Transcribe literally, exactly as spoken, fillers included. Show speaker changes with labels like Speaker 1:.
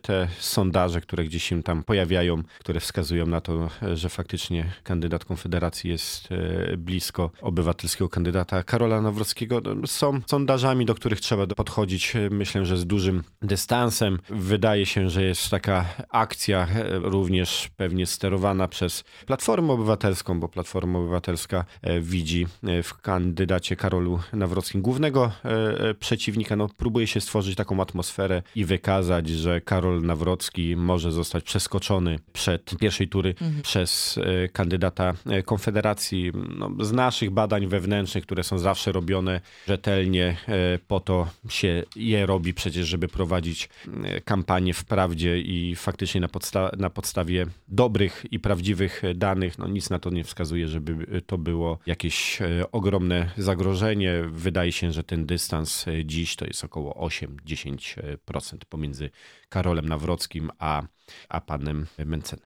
Speaker 1: te sondaże, które gdzieś się tam pojawiają, które wskazują na to, że faktycznie kandydat Konfederacji jest blisko obywatelskiego kandydata Karola Nawrockiego, są sondażami, do których trzeba podchodzić, myślę, że z dużym dystansem. Wydaje się, że jest taka akcja również pewnie sterowana przez Platformę Obywatelską, bo Platforma Obywatelska widzi w kandydacie Karolu Nawrockim głównego przeciwnika. No, próbuje się stworzyć taką atmosferę i wykazać, że Karol Nawrocki może zostać przeskoczony przed pierwszej tury mhm. przez kandydata Konfederacji. No, z naszych badań wewnętrznych, które są zawsze robione rzetelnie, po to się je robi przecież, żeby prowadzić kampanię w prawdzie i faktycznie na, podsta- na podstawie dobrych i prawdziwych danych, no nic na to nie wskazuje, żeby to było jakieś ogromne zagrożenie. Wydaje się, że ten dystans dziś to jest około osiem do dziesięciu procent pomiędzy Karolem Nawrockim a, a panem Mencenem.